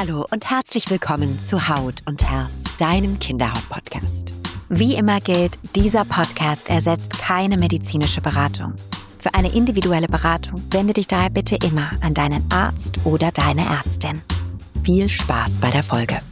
Hallo und herzlich willkommen zu Haut und Herz, deinem Kinderhaut-Podcast. Wie immer gilt, dieser Podcast ersetzt keine medizinische Beratung. Für eine individuelle Beratung wende dich daher bitte immer an deinen Arzt oder deine Ärztin. Viel Spaß bei der Folge.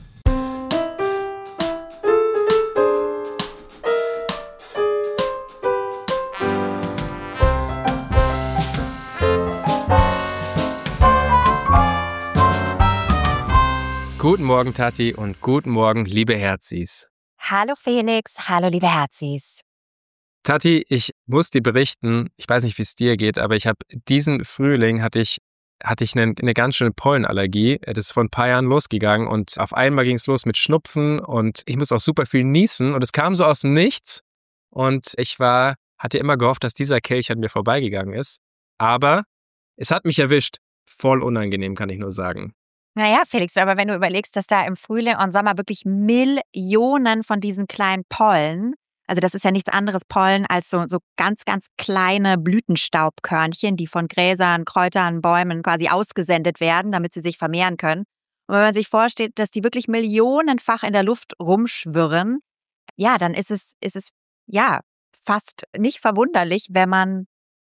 Guten Morgen, Tati, und guten Morgen, liebe Herzis. Hallo Felix, hallo liebe Herzis. Tati, ich muss dir berichten, ich weiß nicht, wie es dir geht, aber diesen Frühling hatte ich eine ganz schöne Pollenallergie. Das ist vor ein paar Jahren losgegangen und auf einmal ging es los mit Schnupfen und ich musste auch super viel niesen und es kam so aus dem Nichts und hatte immer gehofft, dass dieser Kelch an mir vorbeigegangen ist, aber es hat mich erwischt. Voll unangenehm, kann ich nur sagen. Naja, Felix, aber wenn du überlegst, dass da im Frühling und Sommer wirklich Millionen von diesen kleinen Pollen, also das ist ja nichts anderes Pollen als so ganz, ganz kleine Blütenstaubkörnchen, die von Gräsern, Kräutern, Bäumen quasi ausgesendet werden, damit sie sich vermehren können. Und wenn man sich vorstellt, dass die wirklich millionenfach in der Luft rumschwirren, ja, dann ist es ja fast nicht verwunderlich, wenn man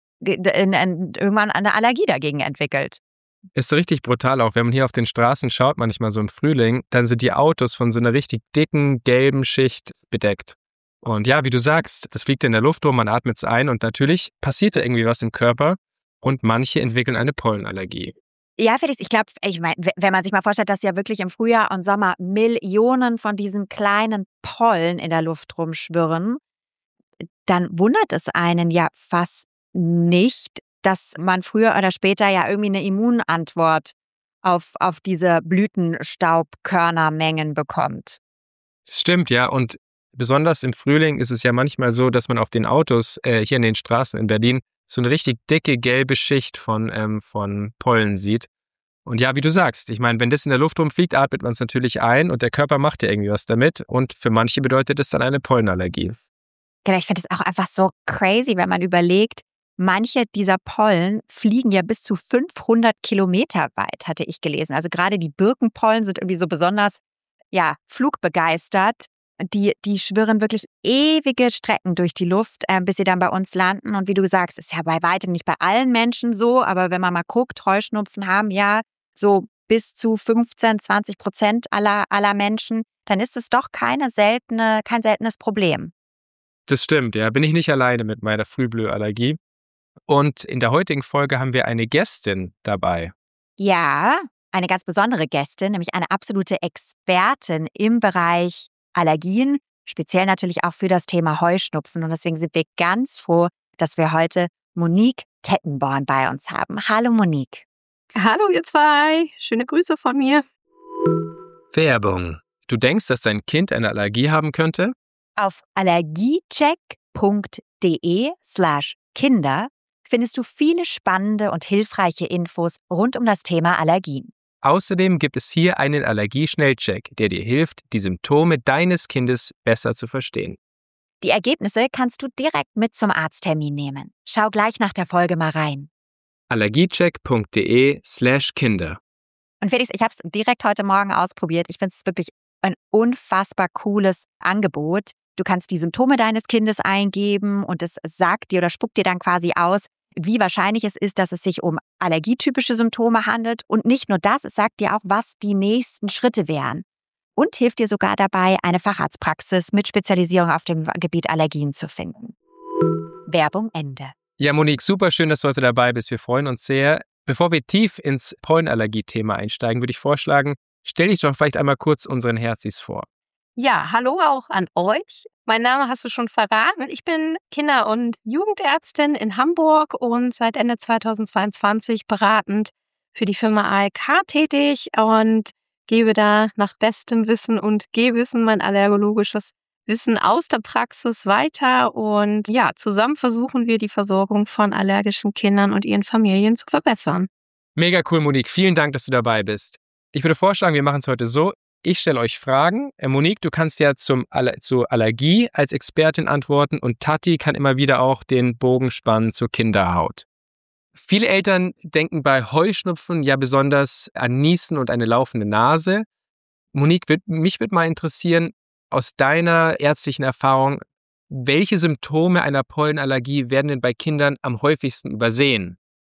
irgendwann eine Allergie dagegen entwickelt. Ist so richtig brutal auch, wenn man hier auf den Straßen schaut, manchmal so im Frühling, dann sind die Autos von so einer richtig dicken, gelben Schicht bedeckt. Und ja, wie du sagst, das fliegt in der Luft rum, man atmet es ein und natürlich passiert da irgendwie was im Körper und manche entwickeln eine Pollenallergie. Ja, Felix, ich meine, wenn man sich mal vorstellt, dass ja wirklich im Frühjahr und Sommer Millionen von diesen kleinen Pollen in der Luft rumschwirren, dann wundert es einen ja fast nicht, dass man früher oder später ja irgendwie eine Immunantwort auf diese Blütenstaubkörnermengen bekommt. Das stimmt, ja. Und besonders im Frühling ist es ja manchmal so, dass man auf den Autos hier in den Straßen in Berlin so eine richtig dicke gelbe Schicht von Pollen sieht. Und ja, wie du sagst, ich meine, wenn das in der Luft rumfliegt, atmet man es natürlich ein und der Körper macht ja irgendwie was damit. Und für manche bedeutet es dann eine Pollenallergie. Genau, ich finde es auch einfach so crazy, wenn man überlegt, manche dieser Pollen fliegen ja bis zu 500 Kilometer weit, hatte ich gelesen. Also gerade die Birkenpollen sind irgendwie so besonders, ja, flugbegeistert. Die schwirren wirklich ewige Strecken durch die Luft, bis sie dann bei uns landen. Und wie du sagst, ist ja bei weitem nicht bei allen Menschen so. Aber wenn man mal guckt, Heuschnupfen haben ja so bis zu 15-20% aller Menschen, dann ist es doch kein seltenes Problem. Das stimmt, ja. Bin ich nicht alleine mit meiner Frühblühallergie. Und in der heutigen Folge haben wir eine Gästin dabei. Ja, eine ganz besondere Gästin, nämlich eine absolute Expertin im Bereich Allergien, speziell natürlich auch für das Thema Heuschnupfen. Und deswegen sind wir ganz froh, dass wir heute Monique Tettenborn bei uns haben. Hallo Monique. Hallo ihr zwei, schöne Grüße von mir. Werbung. Du denkst, dass dein Kind eine Allergie haben könnte? Auf allergiecheck.de/Kinder findest du viele spannende und hilfreiche Infos rund um das Thema Allergien. Außerdem gibt es hier einen Allergieschnellcheck, der dir hilft, die Symptome deines Kindes besser zu verstehen. Die Ergebnisse kannst du direkt mit zum Arzttermin nehmen. Schau gleich nach der Folge mal rein. allergiecheck.de/Kinder. Und Felix, ich habe es direkt heute Morgen ausprobiert. Ich finde es wirklich ein unfassbar cooles Angebot. Du kannst die Symptome deines Kindes eingeben und es sagt dir oder spuckt dir dann quasi aus, wie wahrscheinlich es ist, dass es sich um allergietypische Symptome handelt. Und nicht nur das, es sagt dir auch, was die nächsten Schritte wären. Und hilft dir sogar dabei, eine Facharztpraxis mit Spezialisierung auf dem Gebiet Allergien zu finden. Werbung Ende. Ja, Monique, super schön, dass du heute dabei bist. Wir freuen uns sehr. Bevor wir tief ins Pollenallergie-Thema einsteigen, würde ich vorschlagen, stell dich doch vielleicht einmal kurz unseren Herzis vor. Ja, hallo auch an euch. Mein Name hast du schon verraten. Ich bin Kinder- und Jugendärztin in Hamburg und seit Ende 2022 beratend für die Firma ALK tätig und gebe da nach bestem Wissen und Gehwissen mein allergologisches Wissen aus der Praxis weiter. Und ja, zusammen versuchen wir die Versorgung von allergischen Kindern und ihren Familien zu verbessern. Mega cool, Monique. Vielen Dank, dass du dabei bist. Ich würde vorschlagen, wir machen es heute so. Ich stelle euch Fragen. Monique, du kannst ja zur Allergie als Expertin antworten und Tati kann immer wieder auch den Bogen spannen zur Kinderhaut. Viele Eltern denken bei Heuschnupfen ja besonders an Niesen und eine laufende Nase. Monique, mich würde mal interessieren, aus deiner ärztlichen Erfahrung, welche Symptome einer Pollenallergie werden denn bei Kindern am häufigsten übersehen?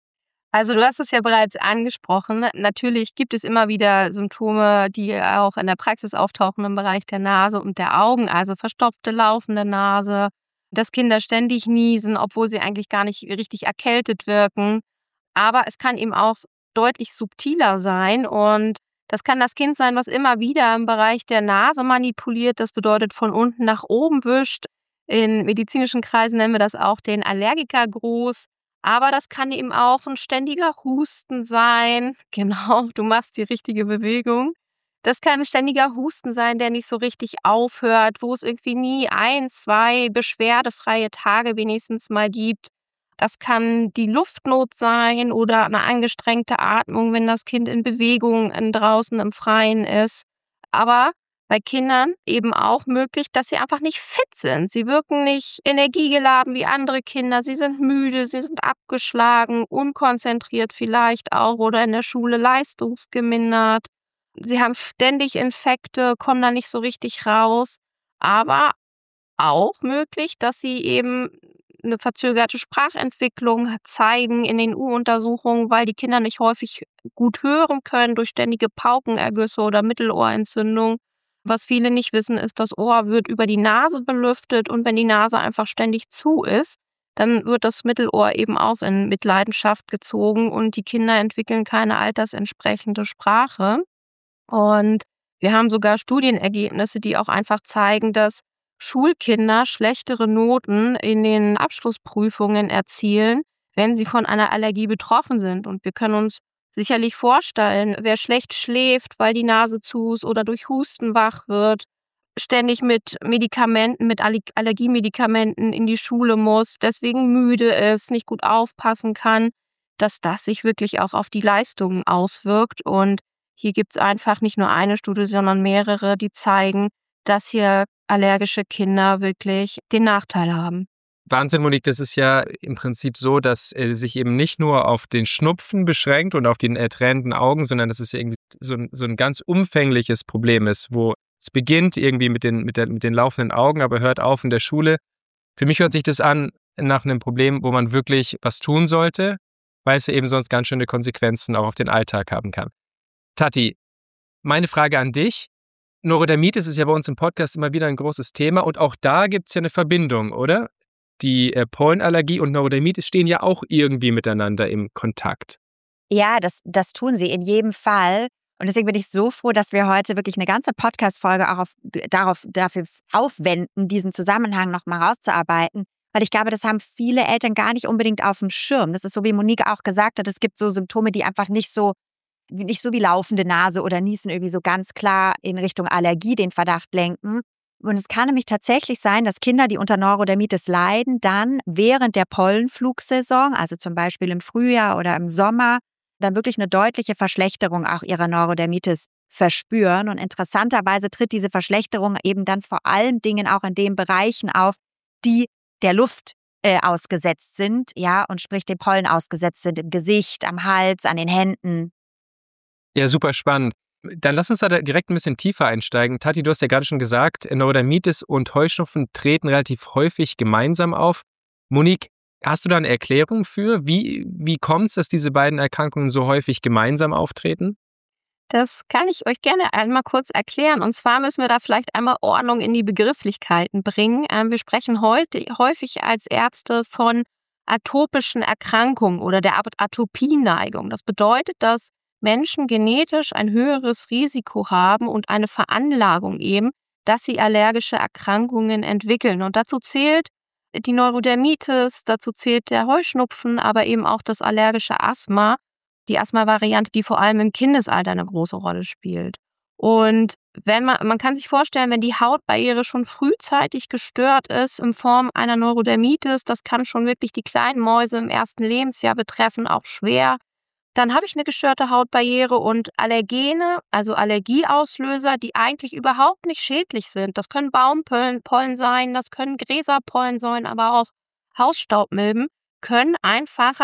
Also du hast es ja bereits angesprochen. Natürlich gibt es immer wieder Symptome, die auch in der Praxis auftauchen im Bereich der Nase und der Augen, also verstopfte, laufende Nase, dass Kinder ständig niesen, obwohl sie eigentlich gar nicht richtig erkältet wirken. Aber es kann eben auch deutlich subtiler sein und das kann das Kind sein, was immer wieder im Bereich der Nase manipuliert. Das bedeutet von unten nach oben wischt. In medizinischen Kreisen nennen wir das auch den Allergikergruß. Aber das kann eben auch ein ständiger Husten sein. Genau, du machst die richtige Bewegung. Das kann 'n ständiger Husten sein, der nicht so richtig aufhört, wo es irgendwie nie 1, 2 beschwerdefreie Tage wenigstens mal gibt. Das kann die Luftnot sein oder 'ne angestrengte Atmung, wenn das Kind in Bewegung draußen im Freien ist. Aber bei Kindern eben auch möglich, dass sie einfach nicht fit sind. Sie wirken nicht energiegeladen wie andere Kinder. Sie sind müde, sie sind abgeschlagen, unkonzentriert vielleicht auch oder in der Schule leistungsgemindert. Sie haben ständig Infekte, kommen da nicht so richtig raus. Aber auch möglich, dass sie eben 'ne verzögerte Sprachentwicklung zeigen in den U-Untersuchungen, weil die Kinder nicht häufig gut hören können durch ständige Paukenergüsse oder Mittelohrentzündung. Was viele nicht wissen, ist, das Ohr wird über die Nase belüftet und wenn die Nase einfach ständig zu ist, dann wird das Mittelohr eben auch in Mitleidenschaft gezogen und die Kinder entwickeln keine altersentsprechende Sprache. Und wir haben sogar Studienergebnisse, die auch einfach zeigen, dass Schulkinder schlechtere Noten in den Abschlussprüfungen erzielen, wenn sie von einer Allergie betroffen sind. Und wir können uns sicherlich vorstellen, wer schlecht schläft, weil die Nase zu ist oder durch Husten wach wird, ständig mit Medikamenten, mit Allergiemedikamenten in die Schule muss, deswegen müde ist, nicht gut aufpassen kann, dass das sich wirklich auch auf die Leistungen auswirkt. Und hier gibt's einfach nicht nur eine Studie, sondern mehrere, die zeigen, dass hier allergische Kinder wirklich den Nachteil haben. Wahnsinn, Monique, das ist ja im Prinzip so, dass sich eben nicht nur auf den Schnupfen beschränkt und auf die tränenden Augen, sondern dass es ja irgendwie so ein ganz umfängliches Problem ist, wo es beginnt irgendwie mit den laufenden Augen, aber hört auf in der Schule. Für mich hört sich das an nach einem Problem, wo man wirklich was tun sollte, weil es ja eben sonst ganz schöne Konsequenzen auch auf den Alltag haben kann. Tati, meine Frage an dich. Neurodermitis ist ja bei uns im Podcast immer wieder ein großes Thema und auch da gibt es ja eine Verbindung, oder? Die Pollenallergie und Neurodermitis stehen ja auch irgendwie miteinander im Kontakt. Ja, das tun sie in jedem Fall. Und deswegen bin ich so froh, dass wir heute wirklich eine ganze Podcast-Folge auch dafür aufwenden, diesen Zusammenhang nochmal rauszuarbeiten. Weil ich glaube, das haben viele Eltern gar nicht unbedingt auf dem Schirm. Das ist so, wie Monique auch gesagt hat, es gibt so Symptome, die einfach nicht so wie laufende Nase oder Niesen irgendwie so ganz klar in Richtung Allergie den Verdacht lenken. Und es kann nämlich tatsächlich sein, dass Kinder, die unter Neurodermitis leiden, dann während der Pollenflugsaison, also zum Beispiel im Frühjahr oder im Sommer, dann wirklich eine deutliche Verschlechterung auch ihrer Neurodermitis verspüren. Und interessanterweise tritt diese Verschlechterung eben dann vor allen Dingen auch in den Bereichen auf, die der Luft ausgesetzt sind, ja, und sprich dem Pollen ausgesetzt sind, im Gesicht, am Hals, an den Händen. Ja, super spannend. Dann lass uns da direkt ein bisschen tiefer einsteigen. Tati, du hast ja gerade schon gesagt, Neurodermitis und Heuschnupfen treten relativ häufig gemeinsam auf. Monique, hast du da eine Erklärung für? Wie kommt es, dass diese beiden Erkrankungen so häufig gemeinsam auftreten? Das kann ich euch gerne einmal kurz erklären. Und zwar müssen wir da vielleicht einmal Ordnung in die Begrifflichkeiten bringen. Wir sprechen heute häufig als Ärzte von atopischen Erkrankungen oder der Atopieneigung. Das bedeutet, dass Menschen genetisch ein höheres Risiko haben und eine Veranlagung eben, dass sie allergische Erkrankungen entwickeln. Und dazu zählt die Neurodermitis, dazu zählt der Heuschnupfen, aber eben auch das allergische Asthma, die Asthma-Variante, die vor allem im Kindesalter eine große Rolle spielt. Und wenn man kann sich vorstellen, wenn die Hautbarriere schon frühzeitig gestört ist in Form einer Neurodermitis, das kann schon wirklich die kleinen Mäuse im ersten Lebensjahr betreffen, auch schwer. Dann habe ich eine gestörte Hautbarriere und Allergene, also Allergieauslöser, die eigentlich überhaupt nicht schädlich sind. Das können Baumpollen sein, das können Gräserpollen sein, aber auch Hausstaubmilben können einfacher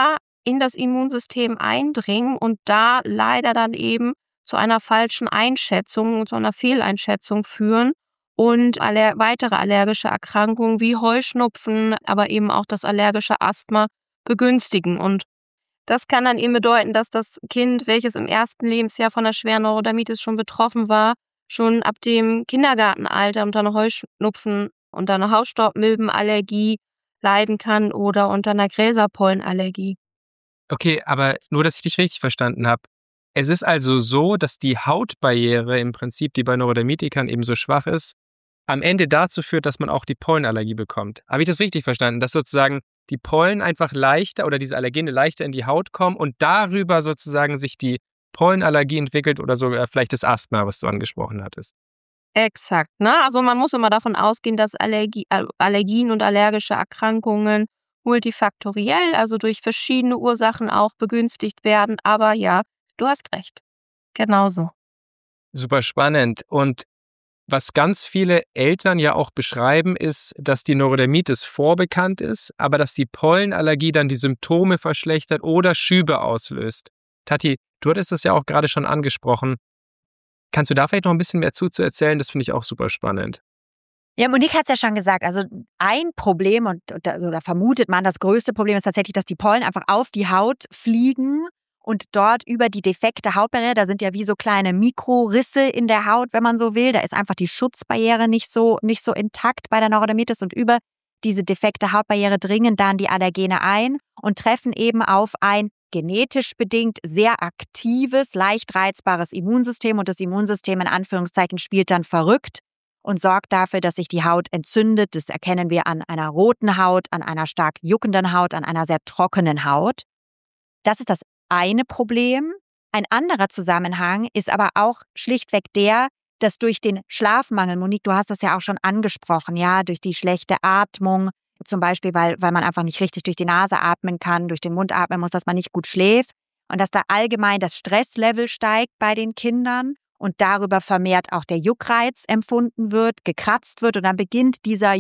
in das Immunsystem eindringen und da leider dann eben zu einer falschen Einschätzung, zu einer Fehleinschätzung führen und weitere allergische Erkrankungen wie Heuschnupfen, aber eben auch das allergische Asthma begünstigen. Und das kann dann eben bedeuten, dass das Kind, welches im ersten Lebensjahr von einer schweren Neurodermitis schon betroffen war, schon ab dem Kindergartenalter unter einer Heuschnupfen, unter einer Hausstaubmilbenallergie leiden kann oder unter einer Gräserpollenallergie. Okay, aber nur, dass ich dich richtig verstanden habe. Es ist also so, dass die Hautbarriere im Prinzip, die bei Neurodermitikern eben so schwach ist, am Ende dazu führt, dass man auch die Pollenallergie bekommt. Habe ich das richtig verstanden? Dass sozusagen die Pollen einfach leichter oder diese Allergene leichter in die Haut kommen und darüber sozusagen sich die Pollenallergie entwickelt oder sogar vielleicht das Asthma, was du angesprochen hattest. Exakt, ne? Also man muss immer davon ausgehen, dass Allergien und allergische Erkrankungen multifaktoriell, also durch verschiedene Ursachen auch begünstigt werden. Aber ja, du hast recht. Genauso. Super spannend. Und was ganz viele Eltern ja auch beschreiben, ist, dass die Neurodermitis vorbekannt ist, aber dass die Pollenallergie dann die Symptome verschlechtert oder Schübe auslöst. Tati, du hattest das ja auch gerade schon angesprochen. Kannst du da vielleicht noch ein bisschen mehr zu erzählen? Das finde ich auch super spannend. Ja, Monique hat es ja schon gesagt, also ein Problem oder vermutet man, das größte Problem ist tatsächlich, dass die Pollen einfach auf die Haut fliegen und dort über die defekte Hautbarriere, da sind ja wie so kleine Mikrorisse in der Haut, wenn man so will, da ist einfach die Schutzbarriere nicht so intakt bei der Neurodermitis und über diese defekte Hautbarriere dringen dann die Allergene ein und treffen eben auf ein genetisch bedingt sehr aktives, leicht reizbares Immunsystem und das Immunsystem in Anführungszeichen spielt dann verrückt und sorgt dafür, dass sich die Haut entzündet. Das erkennen wir an einer roten Haut, an einer stark juckenden Haut, an einer sehr trockenen Haut. Das ist das eine Problem. Ein anderer Zusammenhang ist aber auch schlichtweg der, dass durch den Schlafmangel, Monique, du hast das ja auch schon angesprochen, ja, durch die schlechte Atmung, zum Beispiel, weil man einfach nicht richtig durch die Nase atmen kann, durch den Mund atmen muss, dass man nicht gut schläft und dass da allgemein das Stresslevel steigt bei den Kindern und darüber vermehrt auch der Juckreiz empfunden wird, gekratzt wird und dann beginnt dieser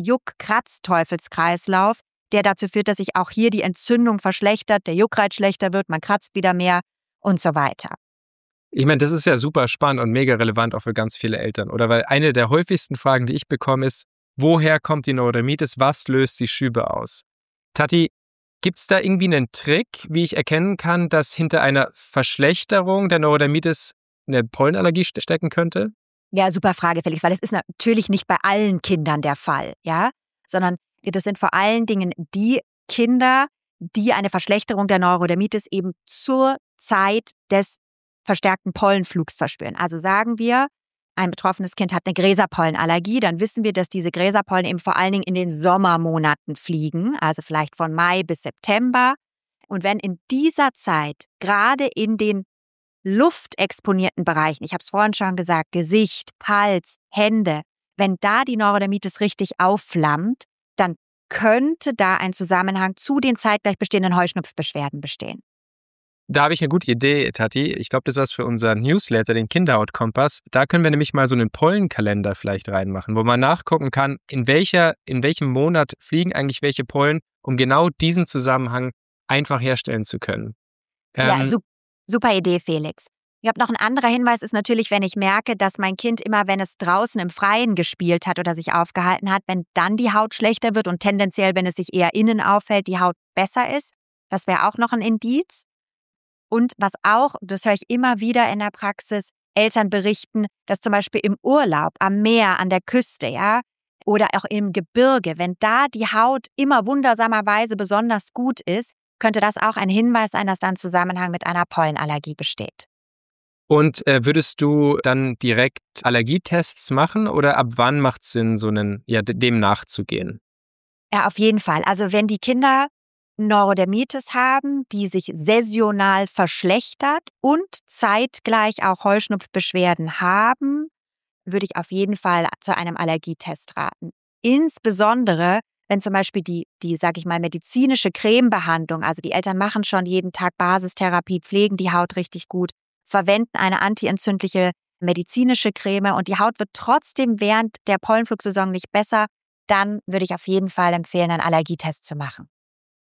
Juck-Kratz-Teufelskreislauf, der dazu führt, dass sich auch hier die Entzündung verschlechtert, der Juckreiz schlechter wird, man kratzt wieder mehr und so weiter. Ich meine, das ist ja super spannend und mega relevant auch für ganz viele Eltern, oder? Weil eine der häufigsten Fragen, die ich bekomme, ist, woher kommt die Neurodermitis, was löst die Schübe aus? Tati, gibt es da irgendwie einen Trick, wie ich erkennen kann, dass hinter einer Verschlechterung der Neurodermitis eine Pollenallergie stecken könnte? Ja, super Frage, Felix, weil das ist natürlich nicht bei allen Kindern der Fall, ja, sondern das sind vor allen Dingen die Kinder, die eine Verschlechterung der Neurodermitis eben zur Zeit des verstärkten Pollenflugs verspüren. Also sagen wir, ein betroffenes Kind hat eine Gräserpollenallergie, dann wissen wir, dass diese Gräserpollen eben vor allen Dingen in den Sommermonaten fliegen, also vielleicht von Mai bis September. Und wenn in dieser Zeit, gerade in den luftexponierten Bereichen, ich habe es vorhin schon gesagt, Gesicht, Hals, Hände, wenn da die Neurodermitis richtig aufflammt, dann könnte da ein Zusammenhang zu den zeitgleich bestehenden Heuschnupfbeschwerden bestehen. Da habe ich eine gute Idee, Tati. Ich glaube, das ist was für unseren Newsletter, den Kinderhautkompass. Da können wir nämlich mal so einen Pollenkalender vielleicht reinmachen, wo man nachgucken kann, in welchem Monat fliegen eigentlich welche Pollen, um genau diesen Zusammenhang einfach herstellen zu können. Ja, super Idee, Felix. Ich habe noch ein anderer Hinweis ist natürlich, wenn ich merke, dass mein Kind immer, wenn es draußen im Freien gespielt hat oder sich aufgehalten hat, wenn dann die Haut schlechter wird und tendenziell, wenn es sich eher innen aufhält, die Haut besser ist. Das wäre auch noch ein Indiz. Und was auch, das höre ich immer wieder in der Praxis, Eltern berichten, dass zum Beispiel im Urlaub, am Meer, an der Küste, ja, oder auch im Gebirge, wenn da die Haut immer wundersamerweise besonders gut ist, könnte das auch ein Hinweis sein, dass da ein Zusammenhang mit einer Pollenallergie besteht. Und würdest du dann direkt Allergietests machen oder ab wann macht es Sinn, dem nachzugehen? Ja, auf jeden Fall. Also wenn die Kinder Neurodermitis haben, die sich saisonal verschlechtert und zeitgleich auch Heuschnupfbeschwerden haben, würde ich auf jeden Fall zu einem Allergietest raten. Insbesondere, wenn zum Beispiel die sage ich mal, medizinische Cremebehandlung, also die Eltern machen schon jeden Tag Basistherapie, pflegen die Haut richtig gut, verwenden eine antientzündliche medizinische Creme und die Haut wird trotzdem während der Pollenflugsaison nicht besser, dann würde ich auf jeden Fall empfehlen, einen Allergietest zu machen.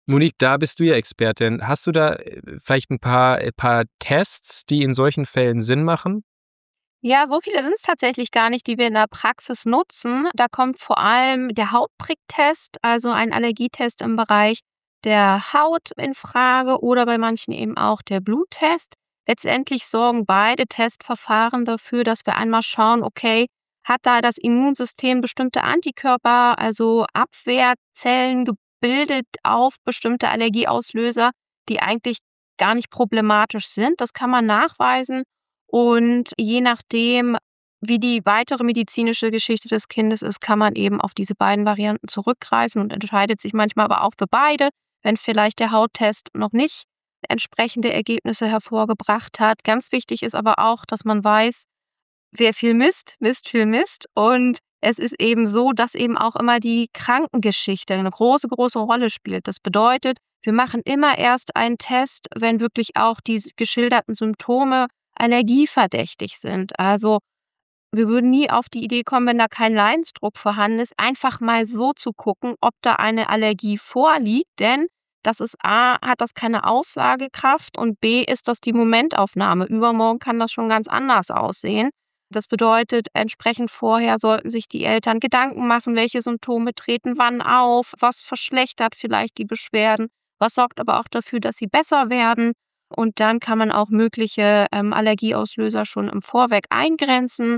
Monique, da bist du ja Expertin. Hast du da vielleicht ein paar Tests, die in solchen Fällen Sinn machen? Ja, so viele sind es tatsächlich gar nicht, die wir in der Praxis nutzen. Da kommt vor allem der Hautpricktest, also ein Allergietest im Bereich der Haut in Frage oder bei manchen eben auch der Bluttest. Letztendlich sorgen beide Testverfahren dafür, dass wir einmal schauen, okay, hat da das Immunsystem bestimmte Antikörper, also Abwehrzellen gebildet auf bestimmte Allergieauslöser, die eigentlich gar nicht problematisch sind. Das kann man nachweisen. Und je nachdem, wie die weitere medizinische Geschichte des Kindes ist, kann man eben auf diese beiden Varianten zurückgreifen und entscheidet sich manchmal aber auch für beide, wenn vielleicht der Hauttest noch nicht entsprechende Ergebnisse hervorgebracht hat. Ganz wichtig ist aber auch, dass man weiß, wer viel misst, misst viel Mist. Und es ist eben so, dass eben auch immer die Krankengeschichte eine große, große Rolle spielt. Das bedeutet, wir machen immer erst einen Test, wenn wirklich auch die geschilderten Symptome allergieverdächtig sind. Also wir würden nie auf die Idee kommen, wenn da kein Leidensdruck vorhanden ist, einfach mal so zu gucken, ob da eine Allergie vorliegt. Denn das ist A, hat das keine Aussagekraft und B, ist das die Momentaufnahme. Übermorgen kann das schon ganz anders aussehen. Das bedeutet, entsprechend vorher sollten sich die Eltern Gedanken machen, welche Symptome treten wann auf, was verschlechtert vielleicht die Beschwerden, was sorgt aber auch dafür, dass sie besser werden. Und dann kann man auch mögliche Allergieauslöser schon im Vorweg eingrenzen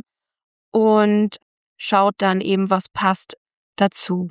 und schaut dann eben, was passt dazu.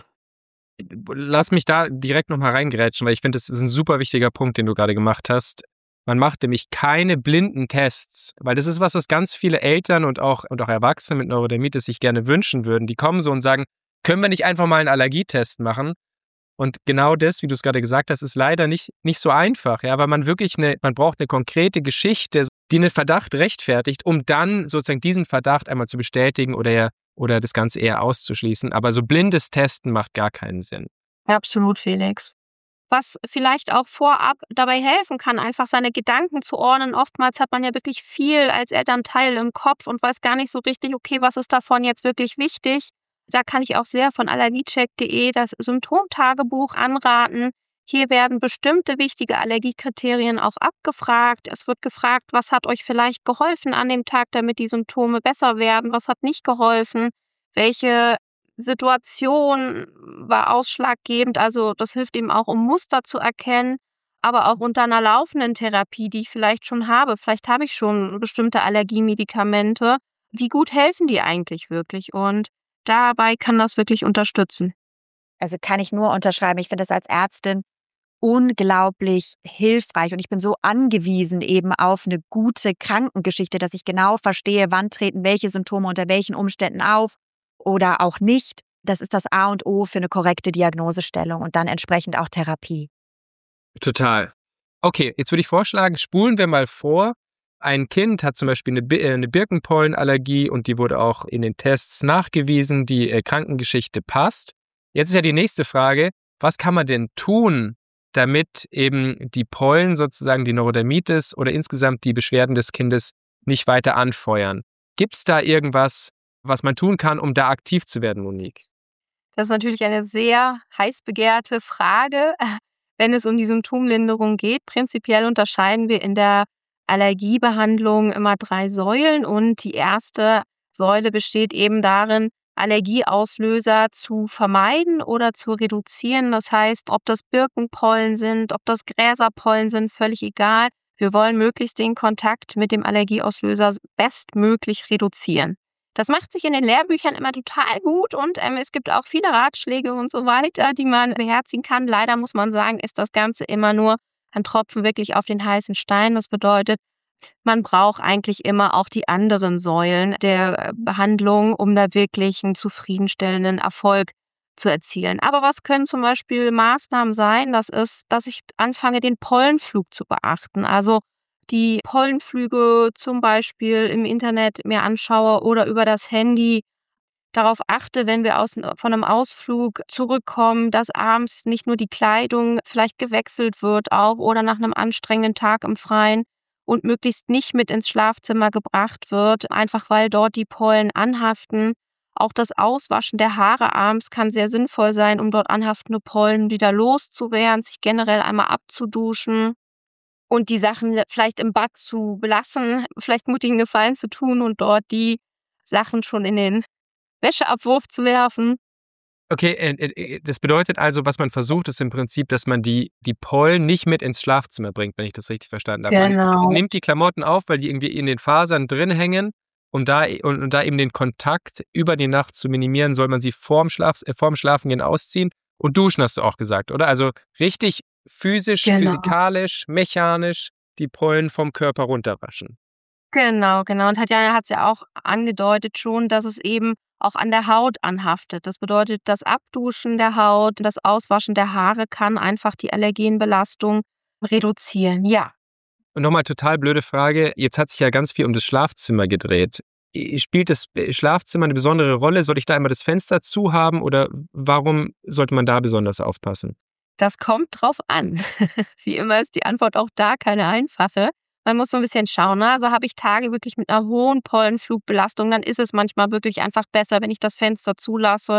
Lass mich da direkt nochmal reingrätschen, weil ich finde, das ist ein super wichtiger Punkt, den du gerade gemacht hast. Man macht nämlich keine blinden Tests, weil das ist was ganz viele Eltern und auch Erwachsene mit Neurodermitis sich gerne wünschen würden. Die kommen so und sagen, können wir nicht einfach mal einen Allergietest machen? Und genau das, wie du es gerade gesagt hast, ist leider nicht so einfach, ja, weil man braucht eine konkrete Geschichte, die einen Verdacht rechtfertigt, um dann sozusagen diesen Verdacht einmal zu bestätigen oder das Ganze eher auszuschließen. Aber so blindes Testen macht gar keinen Sinn. Absolut, Felix. Was vielleicht auch vorab dabei helfen kann, einfach seine Gedanken zu ordnen. Oftmals hat man ja wirklich viel als Elternteil im Kopf und weiß gar nicht so richtig, okay, was ist davon jetzt wirklich wichtig? Da kann ich auch sehr von allergiecheck.de das Symptomtagebuch anraten. Hier werden bestimmte wichtige Allergiekriterien auch abgefragt. Es wird gefragt, was hat euch vielleicht geholfen an dem Tag, damit die Symptome besser werden? Was hat nicht geholfen? Welche Situation war ausschlaggebend? Also das hilft eben auch, um Muster zu erkennen, aber auch unter einer laufenden Therapie, die ich vielleicht schon habe. Vielleicht habe ich schon bestimmte Allergiemedikamente. Wie gut helfen die eigentlich wirklich? Und dabei kann das wirklich unterstützen. Also kann ich nur unterschreiben. Ich finde es als Ärztin unglaublich hilfreich und ich bin so angewiesen eben auf eine gute Krankengeschichte, dass ich genau verstehe, wann treten welche Symptome unter welchen Umständen auf oder auch nicht. Das ist das A und O für eine korrekte Diagnosestellung und dann entsprechend auch Therapie. Total. Okay, jetzt würde ich vorschlagen, spulen wir mal vor. Ein Kind hat zum Beispiel eine Birkenpollenallergie und die wurde auch in den Tests nachgewiesen. Die Krankengeschichte passt. Jetzt ist ja die nächste Frage, was kann man denn tun, damit eben die Pollen sozusagen die Neurodermitis oder insgesamt die Beschwerden des Kindes nicht weiter anfeuern? Gibt es da irgendwas, was man tun kann, um da aktiv zu werden, Monique? Das ist natürlich eine sehr heiß begehrte Frage, wenn es um die Symptomlinderung geht. Prinzipiell unterscheiden wir in der Allergiebehandlung immer 3 Säulen und die erste Säule besteht eben darin, Allergieauslöser zu vermeiden oder zu reduzieren. Das heißt, ob das Birkenpollen sind, ob das Gräserpollen sind, völlig egal. Wir wollen möglichst den Kontakt mit dem Allergieauslöser bestmöglich reduzieren. Das macht sich in den Lehrbüchern immer total gut und es gibt auch viele Ratschläge und so weiter, die man beherzigen kann. Leider muss man sagen, ist das Ganze immer nur ein Tropfen wirklich auf den heißen Stein. Das bedeutet, man braucht eigentlich immer auch die anderen Säulen der Behandlung, um da wirklich einen zufriedenstellenden Erfolg zu erzielen. Aber was können zum Beispiel Maßnahmen sein? Das ist, dass ich anfange, den Pollenflug zu beachten. Also die Pollenflüge zum Beispiel im Internet mir anschaue oder über das Handy darauf achte, wenn wir von einem Ausflug zurückkommen, dass abends nicht nur die Kleidung vielleicht gewechselt wird auch oder nach einem anstrengenden Tag im Freien und möglichst nicht mit ins Schlafzimmer gebracht wird, einfach weil dort die Pollen anhaften. Auch das Auswaschen der Haare abends kann sehr sinnvoll sein, um dort anhaftende Pollen wieder loszuwerden, sich generell einmal abzuduschen und die Sachen vielleicht im Bad zu belassen, vielleicht mutigen Gefallen zu tun und dort die Sachen schon in den Wäscheabwurf zu werfen. Okay, das bedeutet also, was man versucht, ist im Prinzip, dass man die Pollen nicht mit ins Schlafzimmer bringt, wenn ich das richtig verstanden habe. Man Genau. nimmt die Klamotten auf, weil die irgendwie in den Fasern drin hängen, und da eben den Kontakt über die Nacht zu minimieren, soll man sie vorm Schlafengehen ausziehen und duschen, hast du auch gesagt, oder? Also richtig physisch, Genau. physikalisch, mechanisch die Pollen vom Körper runterwaschen. Genau. Und Tatjana hat es ja auch angedeutet schon, dass es eben auch an der Haut anhaftet. Das bedeutet, das Abduschen der Haut, das Auswaschen der Haare kann einfach die Allergenbelastung reduzieren. Ja. Und nochmal total blöde Frage, jetzt hat sich ja ganz viel um das Schlafzimmer gedreht. Spielt das Schlafzimmer eine besondere Rolle? Soll ich da immer das Fenster zu haben oder warum sollte man da besonders aufpassen? Das kommt drauf an. Wie immer ist die Antwort auch da keine einfache. Man muss so ein bisschen schauen, ne? Also, habe ich Tage wirklich mit einer hohen Pollenflugbelastung, dann ist es manchmal wirklich einfach besser, wenn ich das Fenster zulasse.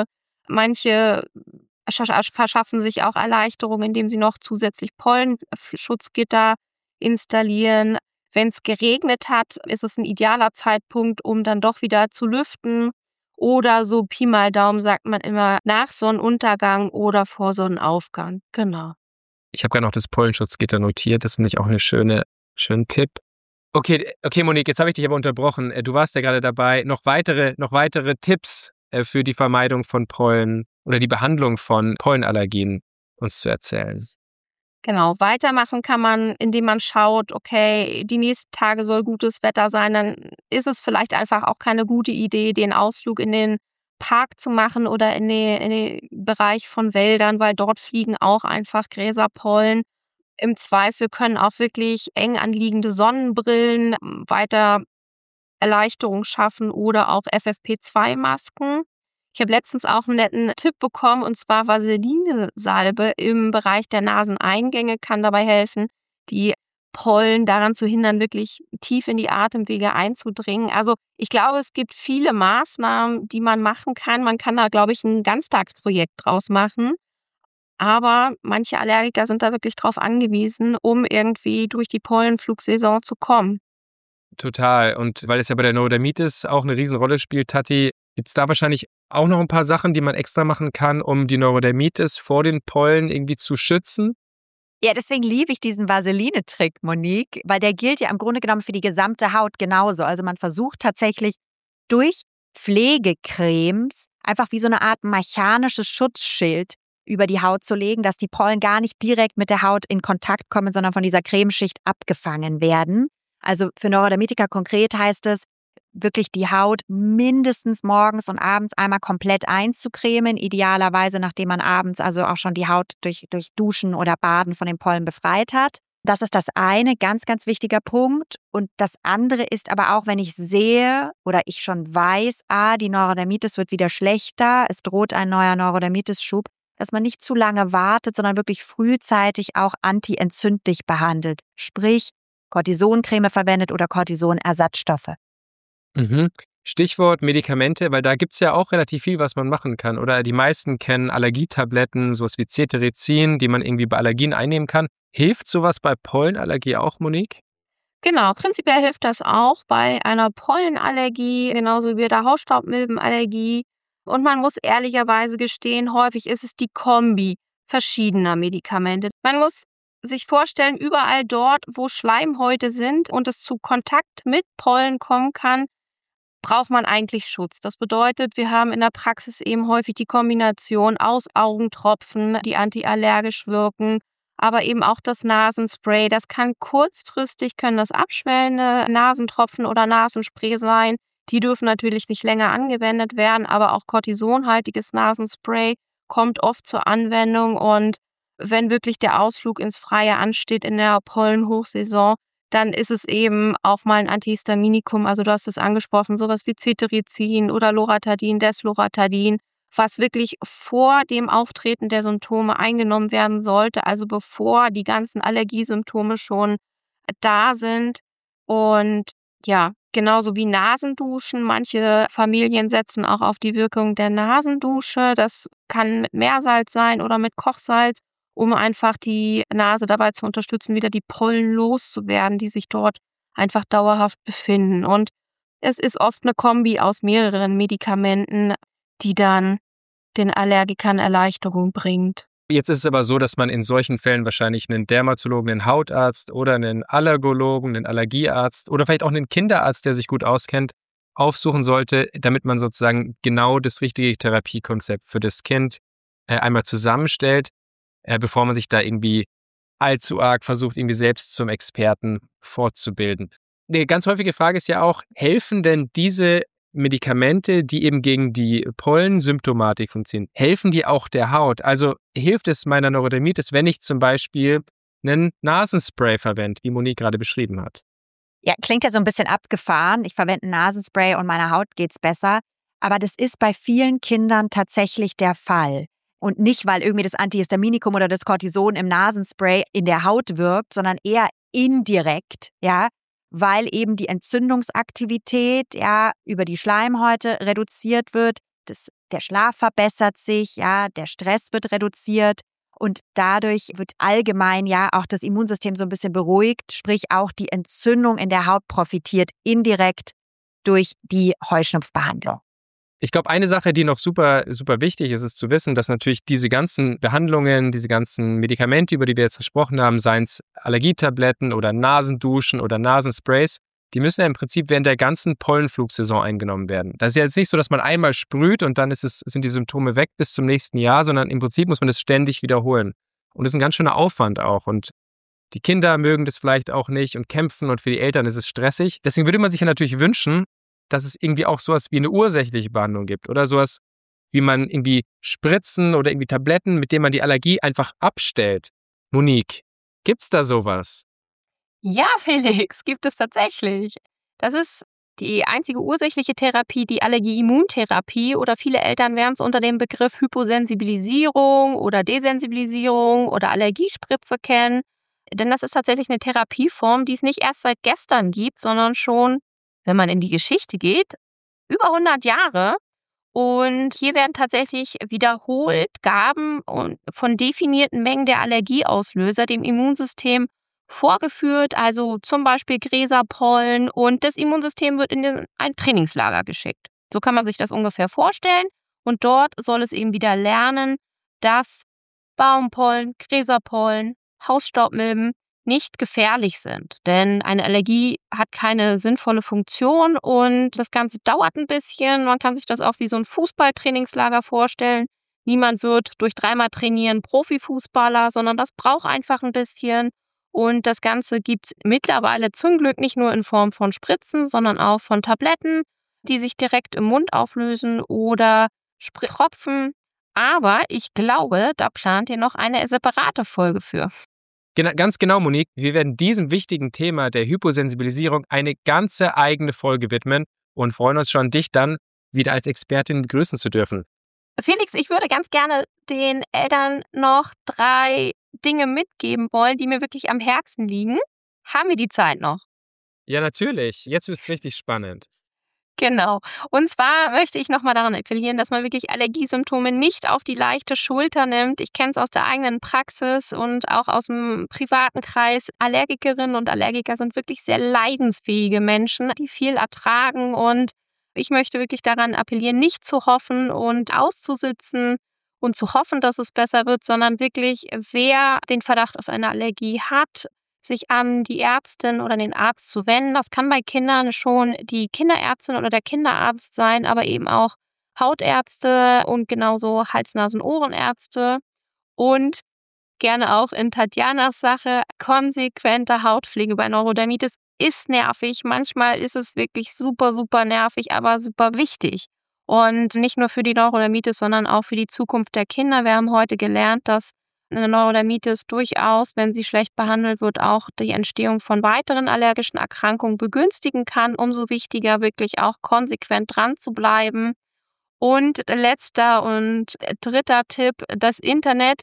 Manche verschaffen sich auch Erleichterung, indem sie noch zusätzlich Pollenschutzgitter installieren. Wenn es geregnet hat, ist es ein idealer Zeitpunkt, um dann doch wieder zu lüften. Oder so Pi mal Daumen sagt man immer nach Sonnenuntergang oder vor Sonnenaufgang. Genau. Ich habe gerade noch das Pollenschutzgitter notiert, das finde ich auch schönen Tipp. Okay, Monique, jetzt habe ich dich aber unterbrochen. Du warst ja gerade dabei, noch weitere Tipps für die Vermeidung von Pollen oder die Behandlung von Pollenallergien uns zu erzählen. Genau, weitermachen kann man, indem man schaut, okay, die nächsten Tage soll gutes Wetter sein, dann ist es vielleicht einfach auch keine gute Idee, den Ausflug in den Park zu machen oder in den Bereich von Wäldern, weil dort fliegen auch einfach Gräserpollen. Im Zweifel können auch wirklich eng anliegende Sonnenbrillen weiter Erleichterung schaffen oder auch FFP2-Masken. Ich habe letztens auch einen netten Tipp bekommen, und zwar Vaseline-Salbe im Bereich der Naseneingänge kann dabei helfen, die Pollen daran zu hindern, wirklich tief in die Atemwege einzudringen. Also, ich glaube, es gibt viele Maßnahmen, die man machen kann. Man kann da, glaube ich, 'n Ganztagsprojekt draus machen, aber manche Allergiker sind da wirklich drauf angewiesen, um irgendwie durch die Pollenflugsaison zu kommen. Total. Und weil es ja bei der Neurodermitis auch eine Riesenrolle spielt, Tati, gibt es da wahrscheinlich auch noch ein paar Sachen, die man extra machen kann, um die Neurodermitis vor den Pollen irgendwie zu schützen? Ja, deswegen liebe ich diesen Vaseline-Trick, Monique, weil der gilt ja im Grunde genommen für die gesamte Haut genauso. Also man versucht tatsächlich durch Pflegecremes einfach wie so eine Art mechanisches Schutzschild über die Haut zu legen, dass die Pollen gar nicht direkt mit der Haut in Kontakt kommen, sondern von dieser Cremeschicht abgefangen werden. Also für Neurodermitiker konkret heißt es, wirklich die Haut mindestens morgens und abends einmal komplett einzucremen, idealerweise nachdem man abends also auch schon die Haut durch Duschen oder Baden von den Pollen befreit hat. Das ist das eine, ganz, ganz wichtiger Punkt. Und das andere ist aber auch, wenn ich sehe oder ich schon weiß, die Neurodermitis wird wieder schlechter, es droht ein neuer Neurodermitis-Schub, dass man nicht zu lange wartet, sondern wirklich frühzeitig auch antientzündlich behandelt. Sprich, Cortisoncreme verwendet oder Cortisonersatzstoffe. Mhm. Stichwort Medikamente, weil da gibt es ja auch relativ viel, was man machen kann. Oder die meisten kennen Allergietabletten, sowas wie Cetirizin, die man irgendwie bei Allergien einnehmen kann. Hilft sowas bei Pollenallergie auch, Monique? Genau, prinzipiell hilft das auch bei einer Pollenallergie, genauso wie bei der Hausstaubmilbenallergie. Und man muss ehrlicherweise gestehen, häufig ist es die Kombi verschiedener Medikamente. Man muss sich vorstellen, überall dort, wo Schleimhäute sind und es zu Kontakt mit Pollen kommen kann, braucht man eigentlich Schutz. Das bedeutet, wir haben in der Praxis eben häufig die Kombination aus Augentropfen, die antiallergisch wirken, aber eben auch das Nasenspray. Das kann kurzfristig, können das abschwellende Nasentropfen oder Nasenspray sein. Die dürfen natürlich nicht länger angewendet werden, aber auch kortisonhaltiges Nasenspray kommt oft zur Anwendung. Und wenn wirklich der Ausflug ins Freie ansteht in der Pollenhochsaison, dann ist es eben auch mal ein Antihistaminikum. Also, du hast es angesprochen, sowas wie Cetirizin oder Loratadin, Desloratadin, was wirklich vor dem Auftreten der Symptome eingenommen werden sollte, also bevor die ganzen Allergiesymptome schon da sind. Und Ja, genauso wie Nasenduschen. Manche Familien setzen auch auf die Wirkung der Nasendusche. Das kann mit Meersalz sein oder mit Kochsalz, um einfach die Nase dabei zu unterstützen, wieder die Pollen loszuwerden, die sich dort einfach dauerhaft befinden. Und es ist oft eine Kombi aus mehreren Medikamenten, die dann den Allergikern Erleichterung bringt. Jetzt ist es aber so, dass man in solchen Fällen wahrscheinlich einen Dermatologen, einen Hautarzt oder einen Allergologen, einen Allergiearzt oder vielleicht auch einen Kinderarzt, der sich gut auskennt, aufsuchen sollte, damit man sozusagen genau das richtige Therapiekonzept für das Kind einmal zusammenstellt, bevor man sich da irgendwie allzu arg versucht, irgendwie selbst zum Experten fortzubilden. Eine ganz häufige Frage ist ja auch, helfen denn diese Medikamente, die eben gegen die Pollensymptomatik funktionieren, helfen die auch der Haut? Also hilft es meiner Neurodermitis, wenn ich zum Beispiel einen Nasenspray verwende, wie Monique gerade beschrieben hat? Ja, klingt ja so ein bisschen abgefahren. Ich verwende ein Nasenspray und meiner Haut geht's besser. Aber das ist bei vielen Kindern tatsächlich der Fall. Und nicht, weil irgendwie das Antihistaminikum oder das Cortison im Nasenspray in der Haut wirkt, sondern eher indirekt, ja, weil eben die Entzündungsaktivität ja über die Schleimhäute reduziert wird, der Schlaf verbessert sich, ja, der Stress wird reduziert und dadurch wird allgemein ja auch das Immunsystem so ein bisschen beruhigt, sprich auch die Entzündung in der Haut profitiert indirekt durch die Heuschnupfbehandlung. Ich glaube, eine Sache, die noch super, super wichtig ist, ist zu wissen, dass natürlich diese ganzen Behandlungen, diese ganzen Medikamente, über die wir jetzt gesprochen haben, seien es Allergietabletten oder Nasenduschen oder Nasensprays, die müssen ja im Prinzip während der ganzen Pollenflugsaison eingenommen werden. Das ist ja jetzt nicht so, dass man einmal sprüht und dann sind die Symptome weg bis zum nächsten Jahr, sondern im Prinzip muss man das ständig wiederholen. Und das ist ein ganz schöner Aufwand auch. Und die Kinder mögen das vielleicht auch nicht und kämpfen und für die Eltern ist es stressig. Deswegen würde man sich ja natürlich wünschen, dass es irgendwie auch sowas wie eine ursächliche Behandlung gibt oder sowas, wie man irgendwie Spritzen oder irgendwie Tabletten, mit denen man die Allergie einfach abstellt. Monique, gibt's da sowas? Ja, Felix, gibt es tatsächlich. Das ist die einzige ursächliche Therapie, die Allergie-Immuntherapie, oder viele Eltern werden es unter dem Begriff Hyposensibilisierung oder Desensibilisierung oder Allergiespritze kennen. Denn das ist tatsächlich eine Therapieform, die es nicht erst seit gestern gibt, sondern schon, wenn man in die Geschichte geht, über 100 Jahre. Und hier werden tatsächlich wiederholt Gaben von definierten Mengen der Allergieauslöser dem Immunsystem vorgeführt, also zum Beispiel Gräserpollen, und das Immunsystem wird in ein Trainingslager geschickt. So kann man sich das ungefähr vorstellen. Und dort soll es eben wieder lernen, dass Baumpollen, Gräserpollen, Hausstaubmilben nicht gefährlich sind. Denn eine Allergie hat keine sinnvolle Funktion und das Ganze dauert ein bisschen. Man kann sich das auch wie so ein Fußballtrainingslager vorstellen. Niemand wird durch 3-mal Trainieren Profifußballer, sondern das braucht einfach ein bisschen. Und das Ganze gibt es mittlerweile zum Glück nicht nur in Form von Spritzen, sondern auch von Tabletten, die sich direkt im Mund auflösen, oder Tropfen. Aber ich glaube, da plant ihr noch eine separate Folge für. Ganz genau, Monique. Wir werden diesem wichtigen Thema der Hyposensibilisierung eine ganze eigene Folge widmen und freuen uns schon, dich dann wieder als Expertin begrüßen zu dürfen. Felix, ich würde ganz gerne den Eltern noch 3 Dinge mitgeben wollen, die mir wirklich am Herzen liegen. Haben wir die Zeit noch? Ja, natürlich. Jetzt wird's richtig spannend. Genau. Und zwar möchte ich nochmal daran appellieren, dass man wirklich Allergiesymptome nicht auf die leichte Schulter nimmt. Ich kenne es aus der eigenen Praxis und auch aus dem privaten Kreis. Allergikerinnen und Allergiker sind wirklich sehr leidensfähige Menschen, die viel ertragen. Und ich möchte wirklich daran appellieren, nicht zu hoffen und auszusitzen und zu hoffen, dass es besser wird, sondern wirklich, wer den Verdacht auf eine Allergie hat, sich an die Ärztin oder den Arzt zu wenden. Das kann bei Kindern schon die Kinderärztin oder der Kinderarzt sein, aber eben auch Hautärzte und genauso Hals-Nasen-Ohrenärzte. Und gerne auch in Tatjanas Sache, konsequente Hautpflege bei Neurodermitis ist nervig. Manchmal ist es wirklich super, super nervig, aber super wichtig. Und nicht nur für die Neurodermitis, sondern auch für die Zukunft der Kinder. Wir haben heute gelernt, dass eine Neurodermitis durchaus, wenn sie schlecht behandelt wird, auch die Entstehung von weiteren allergischen Erkrankungen begünstigen kann. Umso wichtiger, wirklich auch konsequent dran zu bleiben. Und letzter und dritter Tipp: Das Internet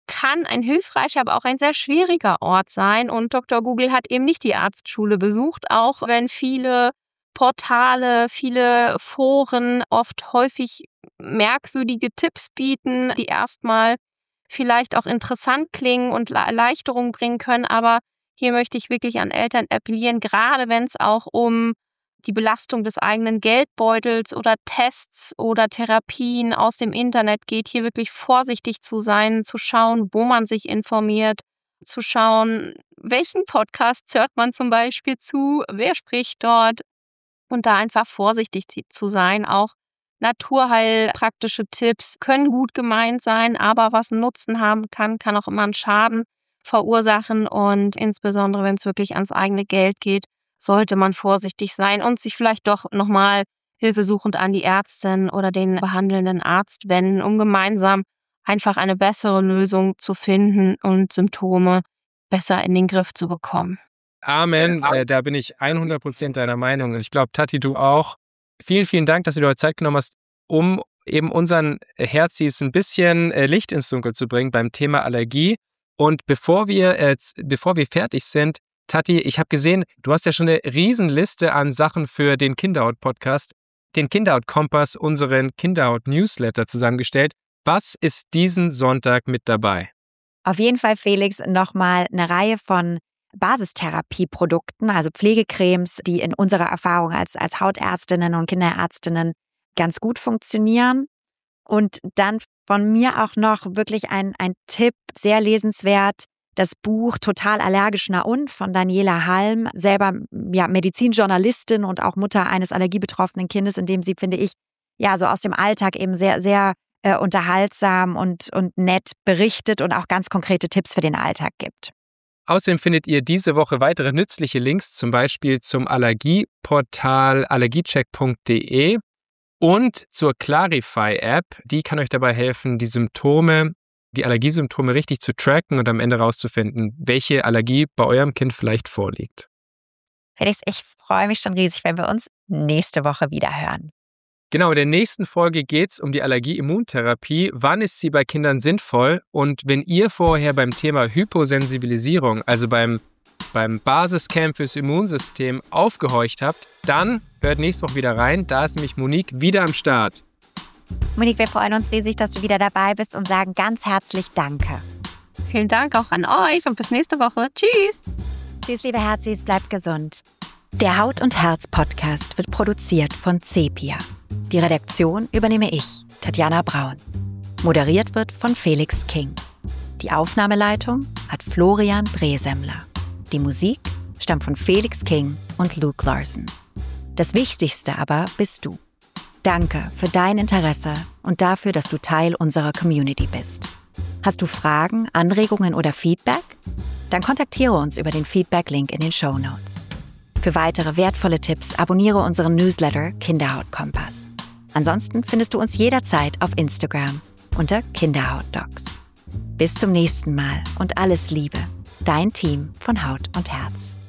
kann ein hilfreicher, aber auch ein sehr schwieriger Ort sein. Und Dr. Google hat eben nicht die Arztschule besucht, auch wenn viele Portale, viele Foren oft häufig merkwürdige Tipps bieten, die erstmal vielleicht auch interessant klingen und Erleichterung bringen können. Aber hier möchte ich wirklich an Eltern appellieren, gerade wenn es auch um die Belastung des eigenen Geldbeutels oder Tests oder Therapien aus dem Internet geht, hier wirklich vorsichtig zu sein, zu schauen, wo man sich informiert, zu schauen, welchen Podcasts hört man zum Beispiel zu, wer spricht dort und da einfach vorsichtig zu sein. Auch naturheilpraktische Tipps können gut gemeint sein, aber was einen Nutzen haben kann, kann auch immer einen Schaden verursachen und insbesondere, wenn es wirklich ans eigene Geld geht, sollte man vorsichtig sein und sich vielleicht doch nochmal hilfesuchend an die Ärztin oder den behandelnden Arzt wenden, um gemeinsam einfach eine bessere Lösung zu finden und Symptome besser in den Griff zu bekommen. Amen, da bin ich 100% deiner Meinung und ich glaube, Tati, du auch. Vielen, vielen Dank, dass du dir heute Zeit genommen hast, um eben unseren Herzis ein bisschen Licht ins Dunkel zu bringen beim Thema Allergie. Und bevor wir fertig sind, Tati, ich habe gesehen, du hast ja schon eine Riesenliste an Sachen für den Kinderhaut-Podcast, den Kinderhaut-Kompass, unseren Kinderhaut-Newsletter zusammengestellt. Was ist diesen Sonntag mit dabei? Auf jeden Fall, Felix, nochmal eine Reihe von Basisteраpieprodukten, also Pflegecremes, die in unserer Erfahrung als Hautärztinnen und Kinderärztinnen ganz gut funktionieren. Und dann von mir auch noch wirklich ein Tipp, sehr lesenswert, das Buch Total allergisch na und von Daniela Halm, selber Medizinjournalistin und auch Mutter eines allergiebetroffenen Kindes, in dem sie, finde ich, so aus dem Alltag eben sehr, sehr unterhaltsam und nett berichtet und auch ganz konkrete Tipps für den Alltag gibt. Außerdem findet ihr diese Woche weitere nützliche Links, zum Beispiel zum Allergieportal allergiecheck.de und zur Clarify-App. Die kann euch dabei helfen, die Allergiesymptome richtig zu tracken und am Ende rauszufinden, welche Allergie bei eurem Kind vielleicht vorliegt. Felix, ich freue mich schon riesig, wenn wir uns nächste Woche wieder hören. Genau, in der nächsten Folge geht es um die Allergie-Immuntherapie. Wann ist sie bei Kindern sinnvoll? Und wenn ihr vorher beim Thema Hyposensibilisierung, also beim Basiscamp fürs Immunsystem aufgehorcht habt, dann hört nächste Woche wieder rein. Da ist nämlich Monique wieder am Start. Monique, wir freuen uns riesig, dass du wieder dabei bist und sagen ganz herzlich Danke. Vielen Dank auch an euch und bis nächste Woche. Tschüss. Tschüss, liebe Herzis, bleibt gesund. Der Haut und Herz Podcast wird produziert von Cepia. Die Redaktion übernehme ich, Tatjana Braun. Moderiert wird von Felix King. Die Aufnahmeleitung hat Florian Brehsemmler. Die Musik stammt von Felix King und Luke Larson. Das Wichtigste aber bist du. Danke für dein Interesse und dafür, dass du Teil unserer Community bist. Hast du Fragen, Anregungen oder Feedback? Dann kontaktiere uns über den Feedback-Link in den Shownotes. Für weitere wertvolle Tipps abonniere unseren Newsletter Kinderhaut-Kompass. Ansonsten findest du uns jederzeit auf Instagram unter Kinderhaut-Docs. Bis zum nächsten Mal und alles Liebe, dein Team von Haut und Herz.